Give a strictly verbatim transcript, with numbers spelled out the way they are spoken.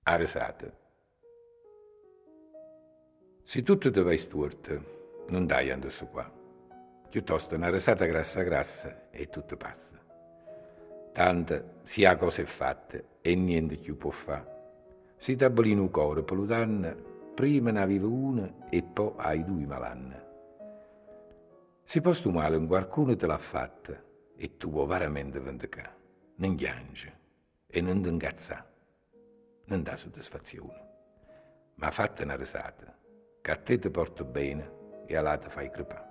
A risata. Se tutto ti vai storto, non dai andasso qua. Piuttosto una risata grassa grassa e tutto passa. Tanto si ha cose fatte e niente più può fare. Si tabolino un cuore per l'udanna, prima ne aveva una e poi hai due malanne. Se posto male un qualcuno te l'ha fatta e tu vuoi veramente vendicare, non piangi e non ti incazzare, non dà soddisfazione, ma fatta una risata, che a te ti porta bene e a là ti fai crepare.